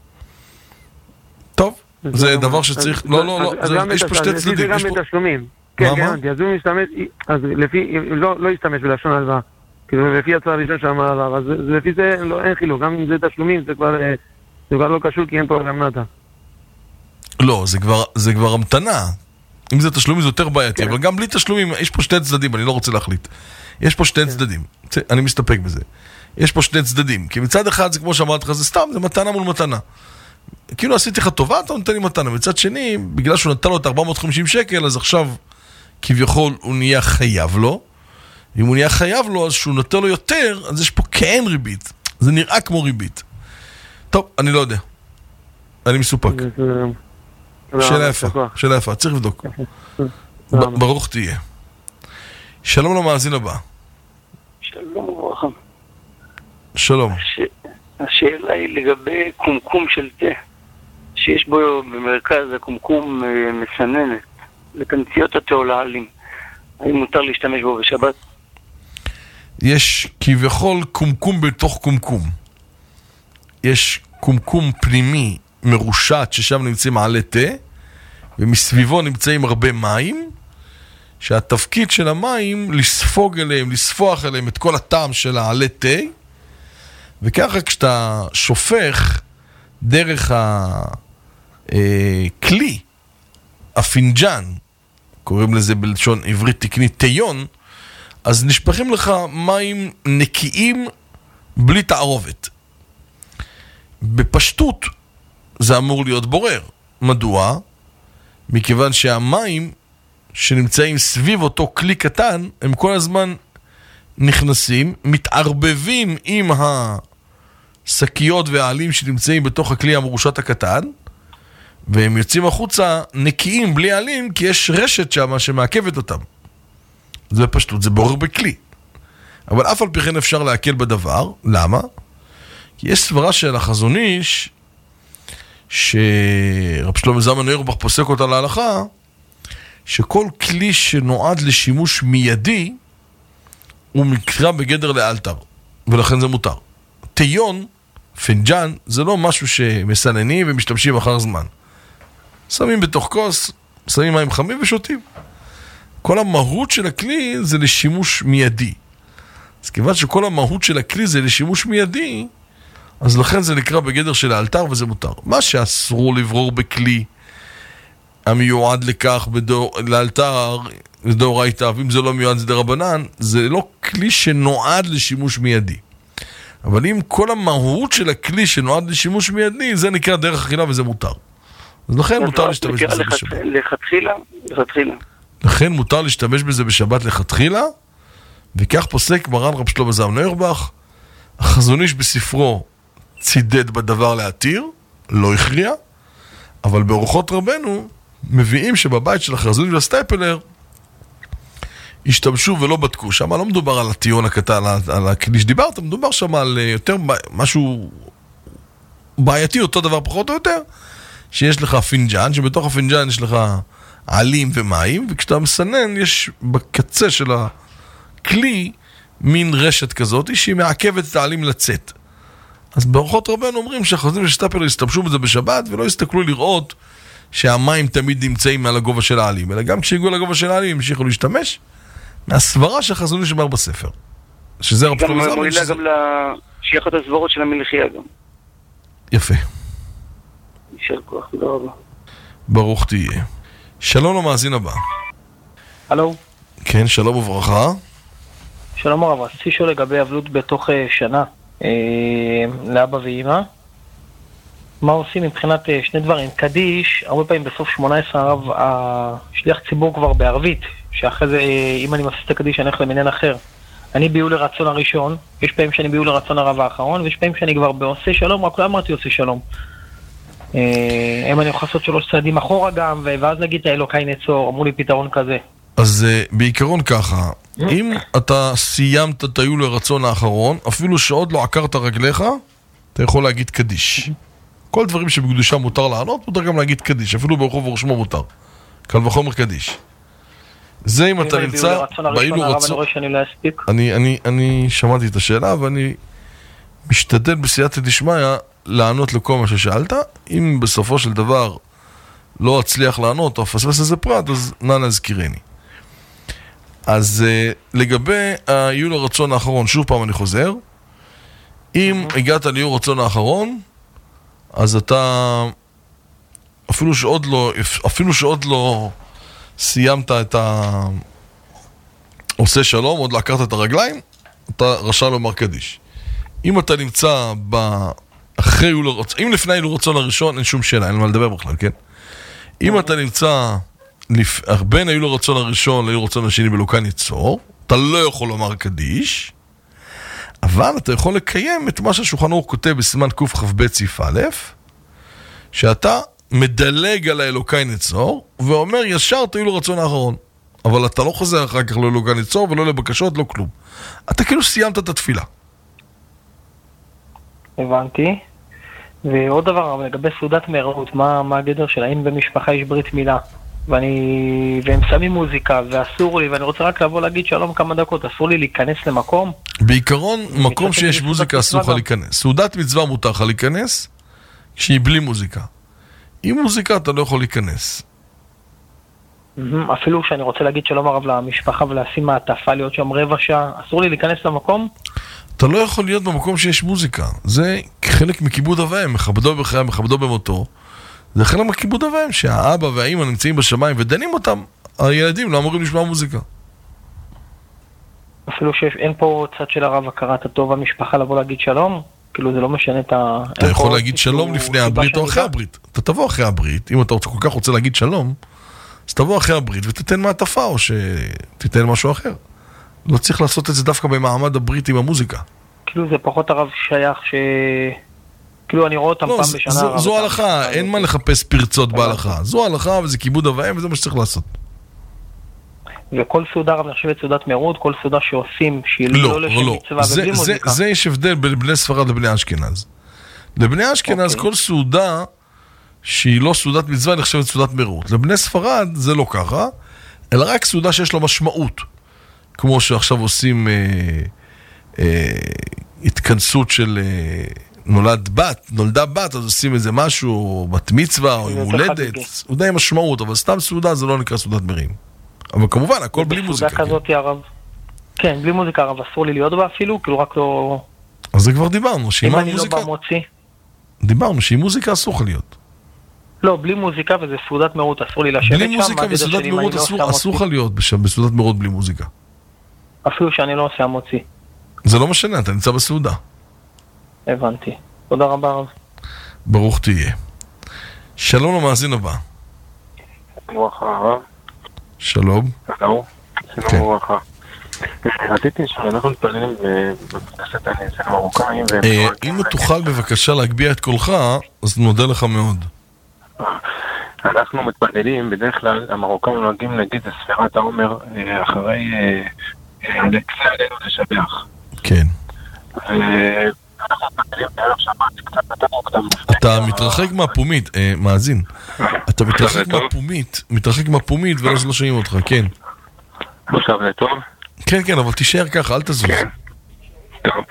טוב, זה דבר שצריך... לא, לא, לא, יש פה שתי צדדים. זה גם בתשלומים. כן, כן, אז הוא משתמש, אז לפי, לא ישתמש בלשון הלוואה. כאילו, לפי הצעה הראשון שאמר עליו, אז לפי זה אין חילוק. גם אם זה תשלומים, זה כבר לא קשור, כי אין פה גם נתה. לא, זה כבר המתנה. אם זה תשלומים זה יותר בעייתי, אבל גם בלי תשלומים, יש פה שתי צדדים, אני לא רוצה להחליט. יש פה שתי צדדים, אני מסתפק בזה. יש פה שני צדדים, כי מצד אחד זה כמו שאמרתי לך, זה סתם, זה מתנה מול מתנה. כאילו עשיתי לך טובה, אתה נותן לי מתנה. מצד שני, בגלל שהוא נתן לו את ארבע מאות וחמישים שקל, אז עכשיו כביכול הוא נהיה חייב לו. אם הוא נהיה חייב לו, אז שהוא נותן לו יותר, אז יש פה כאין ריבית. זה נראה כמו ריבית. טוב, אני לא יודע. אני מסופק. שאלה יפה, שאלה יפה, צריך לבדוק. ברוך תהיה. שלום למאזין הבא. שלום וברכה. שלום. השאלה היא לגבי קומקום של תה, שיש בו במרכז הקומקום מסננת לקנציות התאולעלים. האם מותר להשתמש בו בשבת? יש כביכול קומקום בתוך קומקום. יש קומקום פנימי מרושת ששם נמצאים מעלה תה, ומסביבו נמצאים הרבה מים, שהתפקיד של המים לספוג אליהם, לספוח אליהם את כל הטעם של העלה תה, וככה כשאתה שופך דרך הכלי, הפינג'ן, קוראים לזה בלשון עברית תקנית תיון, אז נשפכים לך מים נקיים בלי תערובת. בפשטות זה אמור להיות בורר. מדוע? מכיוון שהמים שנמצאים סביב אותו כלי קטן, הם כל הזמן נכנסים, מתערבבים עם השקיות והעלים שנמצאים בתוך הכלי המרושת הקטן, והם יוצאים החוצה נקיים בלי עלים, כי יש רשת שם שמעכבת אותם. זה פשטות, זה בורר בכלי. אבל אף על פי כן אפשר להקל בדבר. למה? כי יש סברה של החזון איש, שרב שלמה זלמן אוירבך פוסק אותה להלכה, שכל כלי שנועד לשימוש מיידי, הוא מקרא בגדר לאלתר, ולכן זה מותר. תיון, פינג'ן, זה לא משהו שמסננים ומשתמשים אחר זמן. שמים בתוך כוס, שמים מים חמים ושותים. כל המהות של הכלי זה לשימוש מיידי. אז כיוון שכל המהות של הכלי זה לשימוש מיידי, אז לכן זה נקרא בגדר של האלתר וזה מותר. מה שאסרו לברור בכלי המיועד לכך בדור, לאלתר, לדאורייתא, ואם זה לא מיועד זה דרבנן, זה לא כלי שנועד לשימוש מיידי. אבל אם כל המהות של הכלי שנועד לשימוש מיידי, זה נקרא דרך אכילה וזה מותר. אז לכן מותר להשתמש בזה בשבת. לכתחילה, לכתחילה. לכן מותר להשתמש בזה בשבת לכתחילה, וכך פוסק מרן רב שלמה זלמן אוירבך. החזון איש בספרו צידד בדבר להתיר, לא הכריע, אבל באורחות רבנו מביאים שבבית של החזון איש והסטייפלר השתמשו ולא בדקו. שם לא מדובר על הטיון הקטן, על הכלי שדיברת, מדובר שם על יותר משהו בעייתי, אותו דבר פחות או יותר, שיש לך פינג'ן, שבתוך הפינג'ן יש לך עלים ומים, וכשאתה מסנן יש בקצה של הכלי מין רשת כזאת שהיא מעכבת את העלים לצאת. אז באורחות רבנו אומרים שהחזון איש והסטייפלר ישתמשו בזה בשבת ולא יסתכלו לראות שהמים תמיד נמצאים מעל הגובה של העלים, אלא גם כשהגיעו לגובה של העלים המשיכו להשתמש, מהסברה שהחזון איש אמר בספר. שזה הרב שלמה זלמן. מועילה גם שהיא אחת הסברות של המלחייה גם. יפה. יישר כוח, תודה רבה. ברוך תהיה. שלום למאזין הבא. הלו. כן, שלום וברכה. שלום הרב, רציתי לשאול לגבי אבלות בתוך שנה לאבא ואמא. מה עושים מבחינת שני דברים? קדיש, הרבה פעמים בסוף שמונה עשרה הרב, השליח ציבור כבר בערבית, שאחרי זה, אם אני מפסיד את הקדיש, אני הולך למניין אחר. אני ביול לרצון הראשון, יש פעמים שאני ביול לרצון הרב האחרון, ויש פעמים שאני כבר בעושה שלום, רק לא אמרתי עושה שלום. אם אני יכול לעשות שלוש צעדים אחורה גם, ואז נגיד את האלוקי נצור, אמרו לי פתרון כזה. אז בעיקרון ככה, אם אתה סיימת את היול לרצון האחרון, אפילו שעוד לא עקרת רגליך, אתה יכול להגיד קדיש. כל דברים שבקדושה מותר לענות, מותר גם להגיד קדיש, אפילו ברחוב ורשמו מותר. קל וחומר קדיש. זה אם אתה נמצא בהילו רצון... אני, אני, אני שמעתי את השאלה, ואני משתדל בסייעתא דשמיא לענות לכל מה ששאלת. אם בסופו של דבר לא אצליח לענות או אפספס איזה פרט, אז נא להזכירני. אז לגבי היול הרצון האחרון, שוב פעם אני חוזר, אם הגעת ליול רצון האחרון, אז אתה אפילו שעוד לא אפילו שעוד לא סיימת את ה עושה שלום, עוד לא עקרת את הרגליים, אתה רשאי לומר קדיש. אם אתה נמצא אחרי יול הרצון, אם לפני יול הרצון הראשון, אין שום שאלה, אין מה לדבר בכלל, כן? אם אתה נמצא בין היול הרצון הראשון ליול הרצון השני באלוקי נצור, אתה לא יכול לומר קדיש, אבל אתה יכול לקיים את מה שהשולחן ערוך כותב בסימן קכ"ב סעיף א', שאתה מדלג על האלוקי נצור, ואומר ישר תהיו לרצון האחרון. אבל אתה לא חוזר אחר כך לאלוקי נצור, ולא לבקשות, לא כלום. אתה כאילו סיימת את התפילה. הבנתי. ועוד דבר, לגבי סעודת מראות, מה, מה הגדר שלה? אם במשפחה יש ברית מילה, ואני, והם שמים מוזיקה, ואסור לי, ואני רוצה רק לבוא להגיד שלום כמה דקות, אסור לי להיכנס למקום? בעיקרון, מקום שיש מוזיקה אסור לך להיכנס. סעודת מצווה מותר לך להיכנס, כשהיא בלי מוזיקה. עם מוזיקה אתה לא יכול להיכנס. אפילו שאני רוצה להגיד שלום הרב למשפחה ולשים מעטפה, להיות שם רבע שעה, אסור לי להיכנס למקום? אתה לא יכול להיות במקום שיש מוזיקה. זה חלק מכיבוד אביהם, מכבדו בחיים, מכבדו במותו. זה חלק מכיבוד אביהם, שהאבא והאמא נמצאים בשמיים ודנים אותם, הילדים לא אמורים לשמוע מוזיקה. אפילו שאין פה צד של הרב הכרת הטוב המשפחה לבוא להגיד שלום, כאילו זה לא משנה את ה... אתה יכול להגיד שלום לפני הברית או אחרי הברית. אתה תבוא אחרי הברית, אם אתה כל כך רוצה להגיד שלום, אז תבוא אחרי הברית ותתן מעטפה או שתתן משהו אחר. לא צריך לעשות את זה דווקא במעמד הברית עם המוזיקה. כאילו זה פחות הרב שייך ש... כאילו אני רואה אותם פעם בשנה. זו הלכה, אין מה לחפש פרצות בהלכה. זו הלכה וזה כיבוד אביהם וזה מה שצריך לעשות. וכל סעודה רב נחשבת סעודת מרות, כל סעודה שעושים שהיא לא לשם מצווה ובלי מוזיקה. זה יש הבדל בין בני ספרד לבני אשכנז. לבני אשכנז כל סעודה שהיא לא סעודת מצווה נחשבת סעודת מרות. לבני ספרד זה לא ככה, אלא רק סעודה שיש לה משמעות. כמו שעכשיו עושים אה, אה, התכנסות של אה, נולד בת, נולדה בת, אז עושים איזה משהו, בת מצווה או עם הולדת. סעודה עם משמעות, אבל סתם סעודה זה לא נקרא סעודת מרים. אבל כמובן, הכל בלי מוזיקה. בסעודה כזאת הרב. כן, בלי מוזיקה הרב, אסור לי להיות בה אפילו, כאילו רק לא... אז זה כבר דיברנו, אם אני לא במוציא. דיברנו, שהיא מוזיקה אסור לך להיות. לא, בלי מוזיקה, וזה סעודת מרות, אסור לי לשבת שם. בלי מוזיקה וסעודת מרות אסור לך להיות בסעודת מרות בלי מוזיקה. אפילו שאני לא עושה המוציא. זה לא משנה, אתה נמצא בסעודה. הבנתי. תודה רבה רב. ברוך תהיה. שלום למאזין הבא. ברכה הרב. שלום. שלום. שלום וברכה. רציתי שאנחנו מתפללים בבקשת הנאצל המרוקאים. אם תוכל בבקשה להגביה את קולך, אז נודה לך מאוד. אנחנו מתפללים, בדרך כלל המרוקאים נוהגים להגיד ספירת העומר אחרי לקצה עלינו לשבח. כן. אנחנו מתפללים בערב שבת קצת יותר מוקדם. אתה מתרחק מהפומית, מאזין. אתה מתרחק מהפומית, מתרחק מהפומית ולא לא שומעים אותך, כן. עכשיו זה טוב? כן, כן, אבל תישאר ככה, אל תזוז. טוב.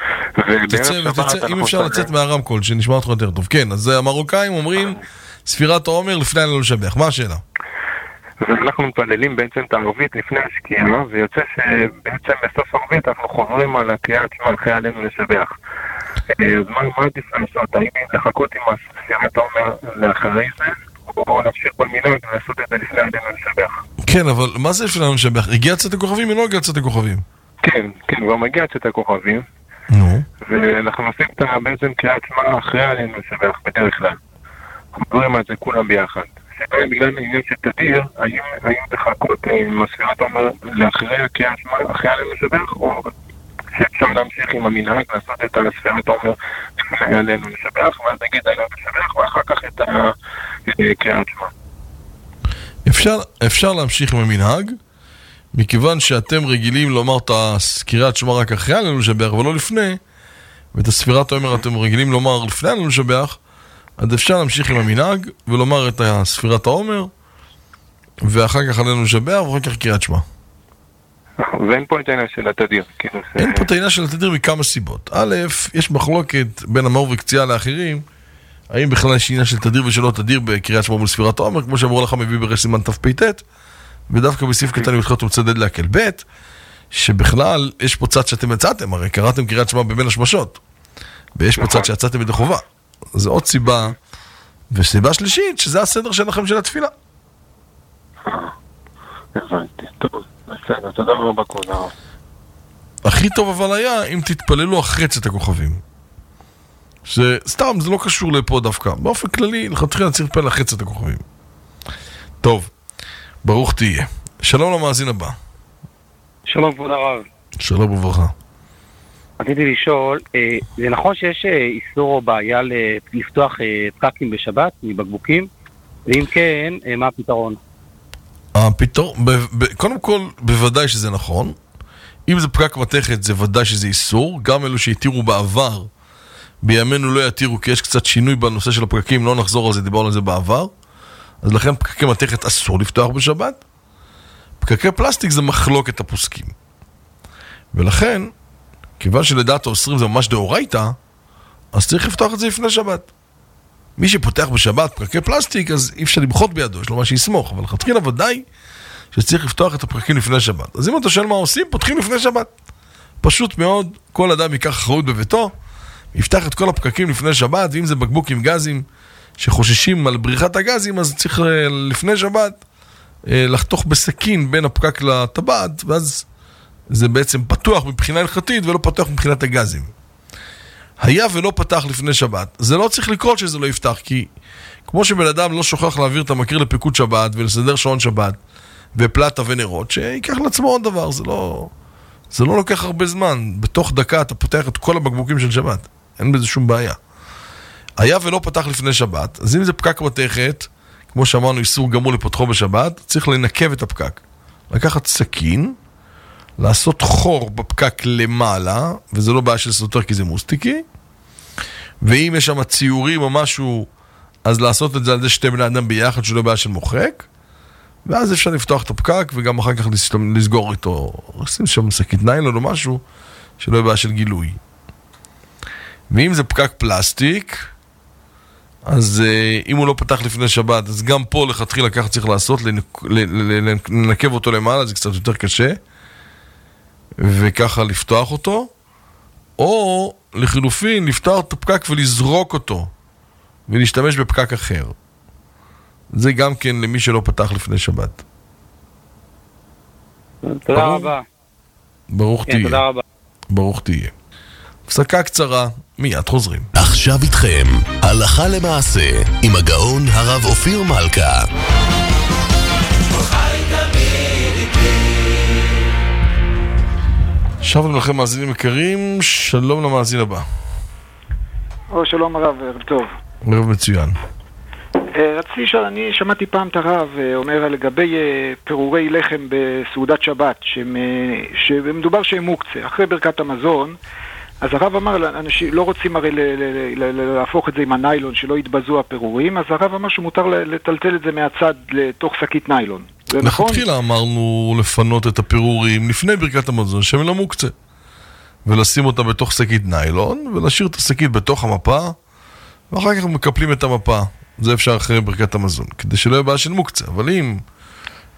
אם אפשר לצאת מהרמקול, שנשמע אותך יותר טוב. כן, אז המרוקאים אומרים ספירת העומר לפני עלינו לשבח. מה השאלה? ואנחנו מתפללים בעצם את הערבית לפני השקיעה, ויוצא שבעצם בסוף הערבית אנחנו חוזרים על הקריאת שמע אחרי עלינו לשבח. אז מה עדיף לעשות? האם לחכות עם ספירת העומר לאחרי זה, או להמשיך במנהג ולעשות את זה לפני עלינו לשבח? כן, אבל מה זה לפני עלינו לשבח? הגיע צאת הכוכבים או לא הגיע צאת הכוכבים? כן, כן, כבר מגיע צאת הכוכבים. נו. ואנחנו עושים את בעצם קריאת שמע אחרי עלינו לשבח בדרך כלל. אנחנו מדברים על זה כולם ביחד. שבהם בגלל העניין של תדיר, האם תחכות עם הספירת העומר לאחרי הקריאת שמע אחרי עלינו לשבח, או שאפשר להמשיך עם המנהג לעשות את הספירת העומר לפני עלינו לשבח, ואז נגיד עלינו לשבח, ואחר כך את הקריאת שמע. אפשר, אפשר להמשיך עם המנהג, מכיוון שאתם רגילים לומר את הקריאת שמע רק אחרי עלינו לשבח ולא לפני, ואת הספירת העומר אתם רגילים לומר לפני עלינו לשבח, אז אפשר להמשיך עם המנהג ולומר את הספירת העומר, ואחר כך עלינו לשבח ואחר כך קריאת שמע. ואין פה את העניין של התדיר. אין פה את העניין של התדיר מכמה סיבות. א', יש מחלוקת בין המאור וקציעה לאחרים, האם בכלל יש עניין של תדיר ושלא תדיר בקריאת שמע מול ספירת העומר, כמו שאמרו לך מביא ברש סימן תפ"ט, ודווקא בסעיף קטן י"ח ומצדד להקל ב', שבכלל יש פה צד שאתם יצאתם, הרי קראתם קריאת שמע בבין השמשות, ויש פה צד שיצאתם ידי חובה. זה עוד סיבה, וסיבה שלישית, שזה הסדר שלכם של התפילה. הבנתי, טוב, בסדר, תודה רבה כבודה. הכי טוב אבל היה אם תתפללו אחרי צאת הכוכבים. שסתם, זה לא קשור לפה דווקא. באופן כללי, לכתחילה צריך להתפלל אחרי צאת הכוכבים. טוב, ברוך תהיה. שלום למאזין הבא. שלום כבוד הרב. שלום וברכה. רציתי לשאול, זה נכון שיש איסור או בעיה לפתוח פקקים בשבת מבקבוקים? ואם כן, מה הפתרון? הפתרון, קודם כל, בוודאי שזה נכון. אם זה פקק מתכת, זה ודאי שזה איסור. גם אלו שהתירו בעבר, בימינו לא יתירו, כי יש קצת שינוי בנושא של הפקקים, לא נחזור על זה, דיברנו על זה בעבר. אז לכן פקקי מתכת אסור לפתוח בשבת. פקקי פלסטיק זה מחלוקת הפוסקים. ולכן, כיוון שלדעת האוסרים זה ממש דאורייתא, אז צריך לפתוח את זה לפני שבת. מי שפותח בשבת פקקי פלסטיק, אז אי אפשר למחות בידו, יש לו מה שיסמוך, אבל חתחילה ודאי שצריך לפתוח את הפקקים לפני שבת. אז אם אתה שואל מה עושים, פותחים לפני שבת. פשוט מאוד, כל אדם ייקח אחריות בביתו, יפתח את כל הפקקים לפני שבת, ואם זה בקבוק עם גזים שחוששים על בריחת הגזים, אז צריך לפני שבת לחתוך בסכין בין הפקק לטבעת, ואז זה בעצם פתוח מבחינה הלכתית ולא פתוח מבחינת הגזים. היה ולא פתח לפני שבת. זה לא צריך לקרות שזה לא יפתח, כי כמו שבן אדם לא שוכח להעביר את המקריא לפיקוד שבת ולסדר שעון שבת ופלטה ונרות, שיקח לעצמו עוד דבר. זה לא, זה לא לוקח הרבה זמן. בתוך דקה אתה פותח את כל הבקבוקים של שבת. אין בזה שום בעיה. היה ולא פתח לפני שבת, אז אם זה פקק מתכת, כמו שאמרנו, איסור גמור לפתחו בשבת, צריך לנקב את הפקק. לקחת סכין, לעשות חור בפקק למעלה, וזה לא בעיה של סותר כי זה מוסטיקי, ואם יש שם ציורים או משהו, אז לעשות את זה על זה שתי בני אדם ביחד, שלא בעיה של מוחק, ואז אפשר לפתוח את הפקק, וגם אחר כך לסגור איתו, עושים שם שקית ניילון או משהו, שלא בעיה של גילוי. ואם זה פקק פלסטיק, אז uh, אם הוא לא פתח לפני שבת, אז גם פה לכתחילה ככה צריך לעשות, לנק, לנקב אותו למעלה, זה קצת יותר קשה, וככה לפתוח אותו, או לחילופין, לפתוח את הפקק ולזרוק אותו, ולהשתמש בפקק אחר. זה גם כן למי שלא פתח לפני שבת. תודה רבה. ברוך תהיה. תודה רבה. ברוך תהיה. הפסקה קצרה, מיד חוזרים. עכשיו איתכם, הלכה למעשה, עם הגאון הרב אופיר מלכה. שבנו לכם מאזינים יקרים, שלום למאזין הבא. או שלום הרב, ערב טוב. ערב מצוין. רציתי לשאול, אני שמעתי פעם את הרב אומר לגבי פירורי לחם בסעודת שבת, שמדובר שהם מוקצה, אחרי ברכת המזון, אז הרב אמר, אנשים לא רוצים הרי להפוך את זה עם הניילון, שלא יתבזו הפירורים, אז הרב אמר שמותר לטלטל את זה מהצד לתוך שקית ניילון. זה נכון? לכתחילה אמרנו לפנות את הפירורים לפני ברכת המזון, שהם לא מוקצה, ולשים אותה בתוך שקית ניילון, ולהשאיר את השקית בתוך המפה, ואחר כך מקפלים את המפה. זה אפשר אחרי ברכת המזון, כדי שלא יהיה בעיה של מוקצה. אבל אם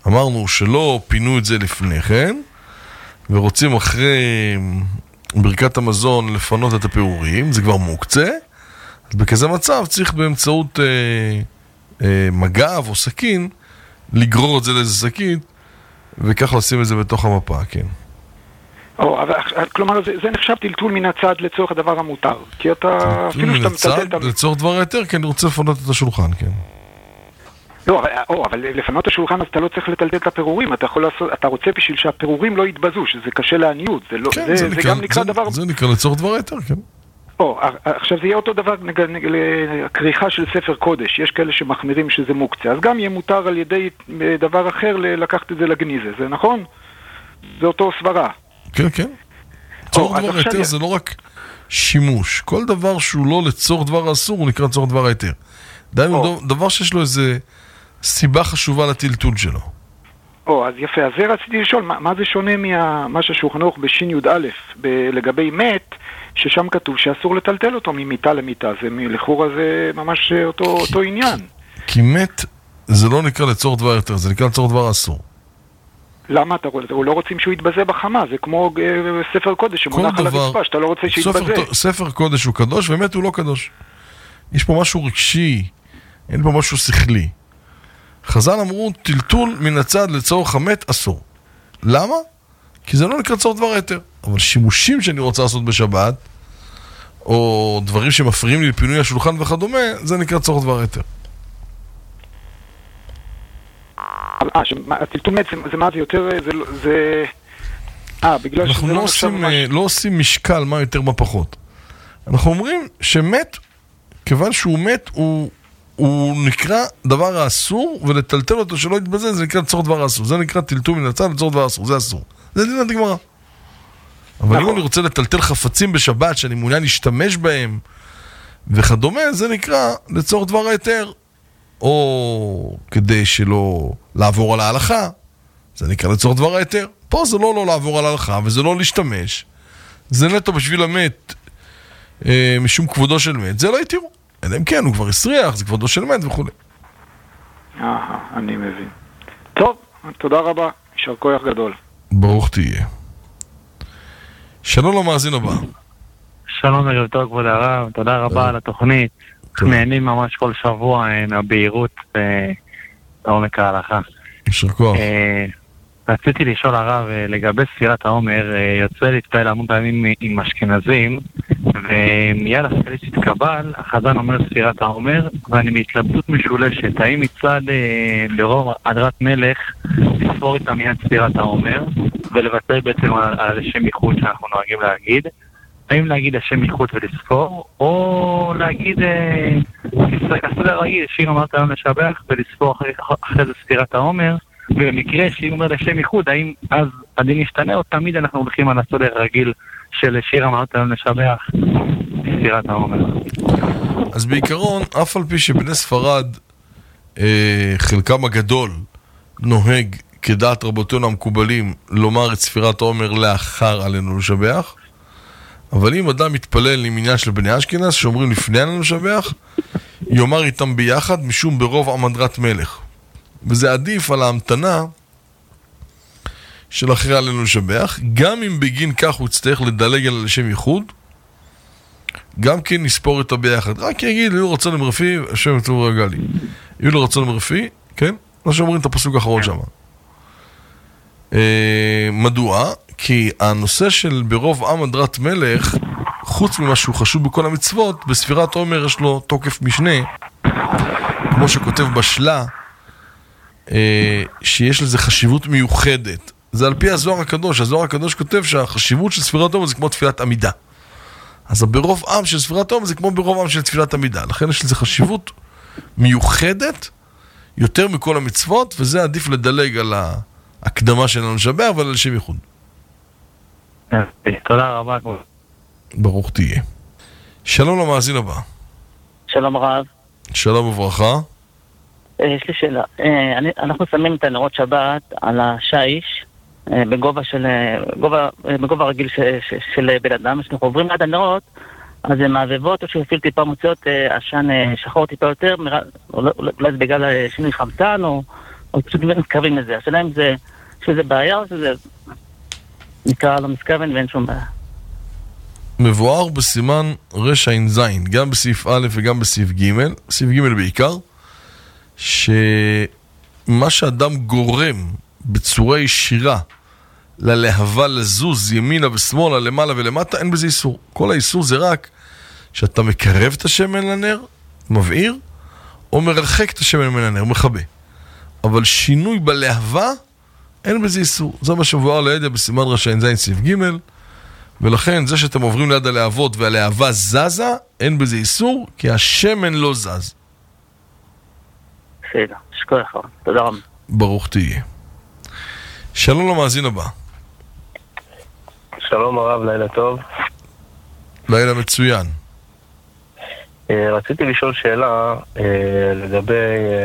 אמרנו שלא פינו את זה לפני כן, ורוצים אחרי ברכת המזון לפנות את הפירורים, זה כבר מוקצה, אז בכזה מצב צריך באמצעות אה, אה, מגב או סכין, לגרור את זה לאיזה סכין, וכך לשים את זה בתוך המפה, כן. או, אבל, כלומר, זה, זה נחשב טלטול מן הצד לצורך הדבר המותר. כי אתה, אפילו שאתה מטלטל... הצד, לצורך דבר היתר, כי אני רוצה לפנות את השולחן, כן. לא, אבל, או, אבל לפנות את השולחן, אז אתה לא צריך לטלטל את הפירורים. אתה יכול לעשות, אתה רוצה בשביל שהפירורים לא יתבזו, שזה קשה לעניות. זה, לא, כן, זה, זה, זה נקרא, גם נקרא זה, דבר... זה נקרא לצורך דבר היתר, כן. או, עכשיו זה יהיה אותו דבר נג, נג, לקריחה של ספר קודש. יש כאלה שמחמירים שזה מוקצה. אז גם יהיה מותר על ידי דבר אחר לקחת את זה לגניזה. זה נכון? זה אותו סברה. כן, כן. צורך דבר היתר זה לא רק שימוש. כל דבר שהוא לא לצורך דבר האסור הוא נקרא צורך דבר היתר. דיינו, דבר שיש לו איזה סיבה חשובה לטלטול שלו. או, אז יפה. אז זה רציתי לשאול, מה, מה זה שונה ממה ששולחן ערוך בשין י' א' לגבי מת, ששם כתוב שאסור לטלטל אותו ממיטה למיטה. זה לכאורה זה ממש אותו, אותו עניין. כי מת זה לא נקרא לצורך דבר היתר, זה נקרא לצורך דבר האסור. למה אתה רואה? הוא לא רוצים שהוא יתבזה בחמה, זה כמו ספר קודש שמונח על הרצפה, שאתה לא רוצה שיתבזה. ספר קודש הוא קדוש, ומת הוא לא קדוש. יש פה משהו רגשי, אין פה משהו שכלי. חז"ל אמרו, טלטול מן הצד לצורך המת אסור. למה? כי זה לא נקרא צורך דבר היתר. אבל שימושים שאני רוצה לעשות בשבת, או דברים שמפריעים לי לפינוי השולחן וכדומה, זה נקרא צורך דבר היתר. אה, הטלטול מת זה מה זה יותר, זה... אה, בגלל אנחנו לא עושים, לא עושים משקל מה יותר מה פחות. אנחנו אומרים שמת, כיוון שהוא מת, הוא, הוא נקרא דבר האסור, ולטלטל אותו שלא יתבזה, זה נקרא צורך דבר האסור. זה נקרא טלטול מן הצד לצורך דבר האסור, זה אסור. זה דין הגמרא. אבל אם אני רוצה לטלטל חפצים בשבת, שאני מעוניין להשתמש בהם, וכדומה, זה נקרא לצורך דבר היתר. או כדי שלא לעבור על ההלכה, זה נקרא לצורך דבר היתר. פה זה לא לא לעבור על ההלכה, וזה לא להשתמש. זה נטו בשביל המת, אה, משום כבודו של מת. זה לא יתירו. אלא אם כן, הוא כבר הסריח, זה כבודו של מת וכו'. אה, אני מבין. טוב, תודה רבה. יישר כוח גדול. ברוך תהיה. שלום למאזין הבא. שלום ערב טוב כבוד הרב, תודה רבה על התוכנית. נהנים ממש כל שבוע הבהירות בעומק ההלכה. יישר כוח. רציתי לשאול הרב לגבי ספירת העומר, יוצא להתפעל המון פעמים עם אשכנזים, ומיד אחרי שהתקבל, החזן אומר ספירת העומר, ואני בהתלבטות משולשת, האם מצד לרוב הדרת מלך לספור איתה מיד ספירת העומר, ולבטל בעצם על השם ייחוד שאנחנו נוהגים להגיד, האם להגיד השם ייחוד ולספור, או להגיד הסדר רגיל, שיר אמרת היום לשבח, ולספור אחרי, אחרי זה ספירת העומר, ובמקרה שיר אומר לשם ייחוד, האם אז הדין ישתנה, או תמיד אנחנו הולכים על הסדר רגיל של שיר אמרת היום לשבח, ספירת העומר. אז בעיקרון, אף על פי שבני ספרד, אה, חלקם הגדול, נוהג כדעת רבותינו המקובלים, לומר את ספירת העומר לאחר עלינו לשבח, אבל אם אדם מתפלל למניין של בני אשכנז שאומרים לפני עלינו לשבח, יאמר איתם ביחד משום ברוב עמדרת מלך. וזה עדיף על ההמתנה של אחרי עלינו לשבח, גם אם בגין כך הוא יצטרך לדלג על השם ייחוד, גם כן נספור איתו ביחד. רק יגיד, יהיו רצון למרפי, השם יתלו רגע לי. יהיו לו רצון למרפי, כן? מה שאומרים את הפסוק האחרון שם. אה, מדוע? כי הנושא של ברוב עם הדרת מלך, חוץ ממה שהוא חשוב בכל המצוות, בספירת עומר יש לו תוקף משנה, כמו שכותב בשלה, אה, שיש לזה חשיבות מיוחדת. זה על פי הזוהר הקדוש. הזוהר הקדוש כותב שהחשיבות של ספירת עומר זה כמו תפילת עמידה. אז ברוב עם של ספירת עומר זה כמו ברוב עם של תפילת עמידה. לכן יש לזה חשיבות מיוחדת יותר מכל המצוות, וזה עדיף לדלג על ההקדמה שלנו לשבח ועל השם ייחוד. תודה רבה. ברוך תהיה. שלום למאזין הבא. שלום רב. שלום וברכה. יש לי שאלה. אנחנו שמים את הנרות שבת על השיש בגובה של גובה, בגובה רגיל של בן אדם. כשאנחנו עוברים ליד הנרות, אז זה מעבבות או שאפילו טיפה מוצאות עשן שחור טיפה יותר, אולי זה בגלל שינוי חמצן או או פשוט מתכוון לזה. השאלה אם זה, שזה בעיה או שזה נקרא לא מתכוון ואין שום בעיה. מבואר בסימן רשע זין, גם בסעיף א' וגם בסעיף ג', סעיף ג' בעיקר, שמה שאדם גורם בצורה ישירה ללהבה לזוז ימינה ושמאלה, למעלה ולמטה, אין בזה איסור. כל האיסור זה רק שאתה מקרב את השמן לנר, מבעיר, או מרחק את השמן מן הנר, מחבא. אבל שינוי בלהבה, אין בזה איסור. זה מה שמבואר לידע בסימן רשע זין סעיף ג', ולכן זה שאתם עוברים ליד הלהבות והלהבה זזה, אין בזה איסור, כי השמן לא זז. בסדר, שכל אחד. תודה רבה. ברוך תהיה. שלום למאזין הבא. שלום הרב, לילה טוב. לילה מצוין. רציתי לשאול שאלה לגבי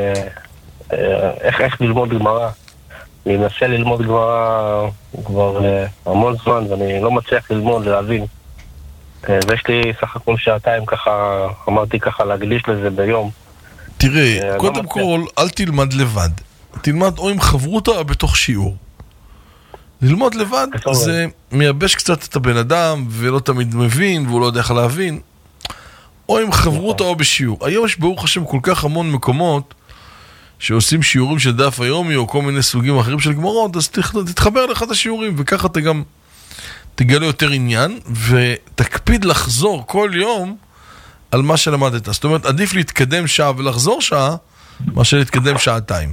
איך, איך ללמוד גמרא. אני מנסה ללמוד גמרא כבר המון זמן ואני לא מצליח ללמוד, להבין. ויש לי סך הכל שעתיים ככה, אמרתי ככה להגליש לזה ביום. תראה, קודם כל, אל תלמד לבד. תלמד או עם חברותה או בתוך שיעור. ללמוד לבד זה מייבש קצת את הבן אדם ולא תמיד מבין והוא לא יודע איך להבין. או עם חברותה או בשיעור. היום יש ברוך השם כל כך המון מקומות שעושים שיעורים של דף היומי או כל מיני סוגים אחרים של גמרות, אז תתחבר לאחד השיעורים וככה אתה גם תגלה יותר עניין ותקפיד לחזור כל יום על מה שלמדת. זאת אומרת, עדיף להתקדם שעה ולחזור שעה מאשר להתקדם שעתיים.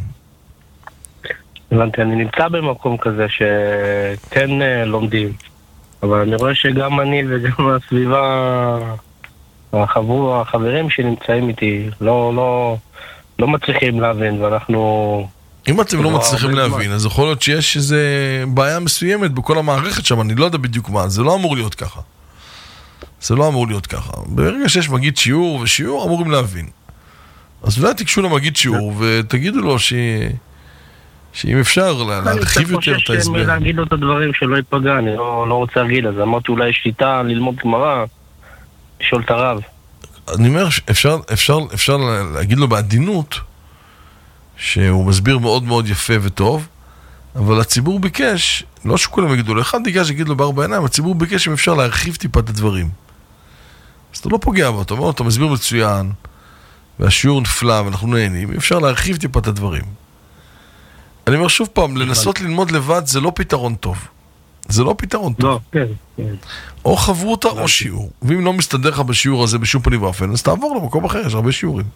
הבנתי, אני נמצא במקום כזה שכן לומדים, אבל אני רואה שגם אני וגם הסביבה, החברו, החברים שנמצאים איתי, לא, לא, לא מצליחים להבין, ואנחנו... אם אתם לא מצליחים להבין, אז יכול להיות שיש איזו בעיה מסוימת בכל המערכת שם, אני לא יודע בדיוק מה, זה לא אמור להיות ככה. זה לא אמור להיות ככה. ברגע שיש מגיד שיעור ושיעור, אמורים להבין. אז אולי תקשו למגיד שיעור ותגידו לו ש... שאם אפשר להרחיב יותר את ההסבר. אני חושב להגיד לו את הדברים שלא ייפגע, אני לא, לא רוצה להגיד, אז אמרתי אולי שליטה ללמוד גמרא, לשאול את הרב. אני אומר, אפשר, אפשר, אפשר להגיד לו בעדינות, שהוא מסביר מאוד מאוד יפה וטוב, אבל הציבור ביקש, לא שכולם יגידו לו, אחד ביקש יגיד לו בארבע עיניים, הציבור ביקש אם אפשר להרחיב טיפה את הדברים. אז אתה לא פוגע בו, אתה אומר, אתה מסביר מצוין, והשיעור נפלא ואנחנו נהנים, אפשר להרחיב טיפה את הדברים. אני אומר שוב פעם, לנסות ללמוד לבד זה לא פתרון טוב. זה לא פתרון טוב. לא, כן, כן. או חברותה או שיעור. ואם לא מסתדר לך בשיעור הזה בשום פנים ואופן, אז תעבור למקום אחר, יש הרבה שיעורים.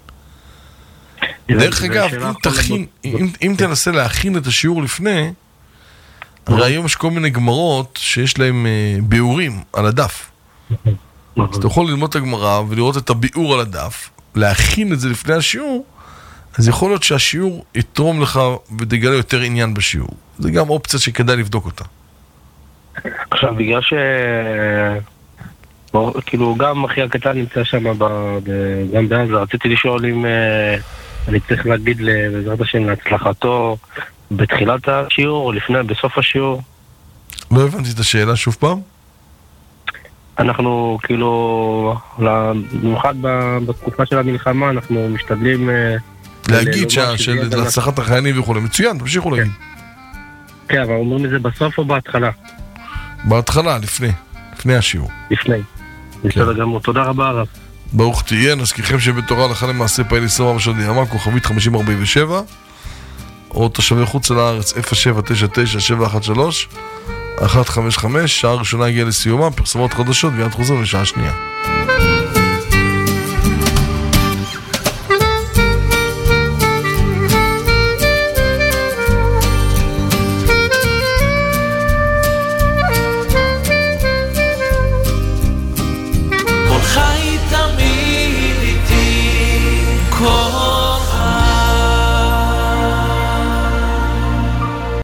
דרך אגב, אם תכין, אם תנסה להכין את השיעור לפני, הרי היום יש כל מיני גמרות שיש להם ביאורים על הדף. אז אתה יכול ללמוד את הגמרא ולראות את הביאור על הדף, להכין את זה לפני השיעור, אז יכול להיות שהשיעור יתרום לך ותגלה יותר עניין בשיעור. זה גם אופציה שכדאי לבדוק אותה. עכשיו, בגלל ש... כאילו, גם אחי הקטן נמצא שם גם בעזה, רציתי לשאול אם אני צריך להגיד בעזרת השם להצלחתו בתחילת השיעור או לפני, בסוף השיעור. לא הבנתי את השאלה שוב פעם. אנחנו כאילו, במיוחד בתקופה של המלחמה, אנחנו משתדלים... להגיד שלהצלחת החיילים וכו'. מצוין, תמשיכו להגיד. כן, אבל אומרים את זה בסוף או בהתחלה? בהתחלה, לפני. לפני השיעור. לפני. בסדר גמור. תודה רבה הרב. ברוך תהיה, נזכירכם שבתורה הלכה למעשה פעיל ישראל משל דיאמה, כוכבית חמישים ארבעים ושבע, או תושבי חוץ לארץ אפס שבע תשע תשע שבע אחת שלוש אחת חמש חמש, שעה ראשונה הגיעה לסיומה, פרסומות חדשות, ויד חוזר לשעה שנייה.